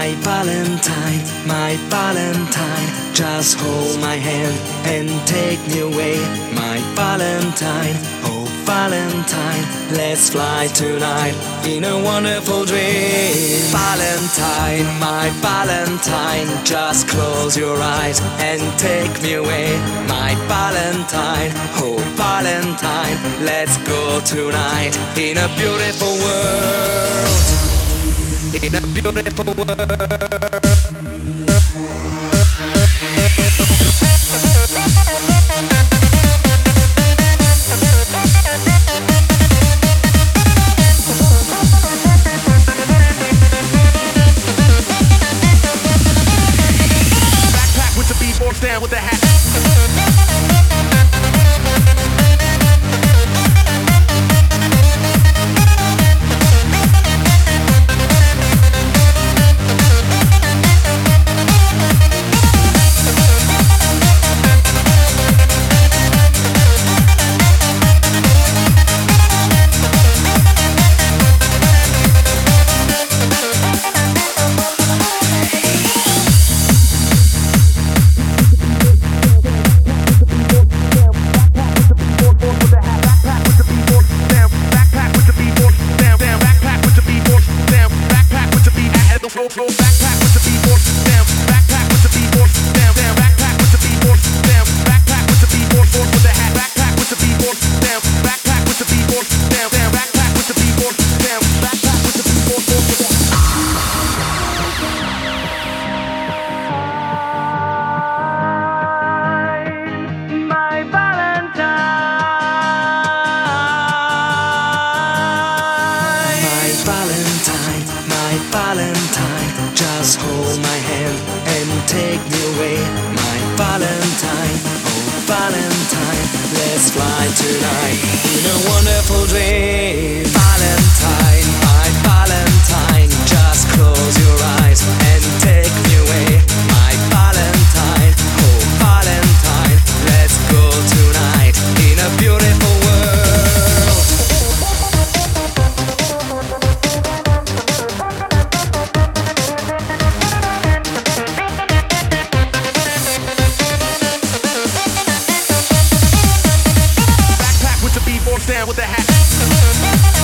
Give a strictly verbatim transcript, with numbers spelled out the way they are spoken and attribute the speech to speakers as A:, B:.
A: My Valentine, my Valentine, just hold my hand and take me away. My Valentine, oh Valentine, let's fly tonight in a wonderful dream. Valentine, my Valentine, just close your eyes and take me away. My Valentine, oh Valentine, let's go tonight in a beautiful world. In a beautiful world.
B: Down with the hat. Backpack with the B-board down, backpack with the B-board down, down, backpack with the B-board down, backpack with the B-board with the hat, backpack with the B-board down, backpack with the B-board down, down, backpack with the B-board down, backpack with the B-board with the hat. My Valentine,
A: my Valentine, my Valentine, just hold my hand and take me away. My Valentine, oh Valentine, let's fly tonight in a wonderful dream. Valentine, my Valentine, just close your eyes and take me away. My Valentine, oh Valentine, let's go tonight in a beautiful world.
B: Down with the hat.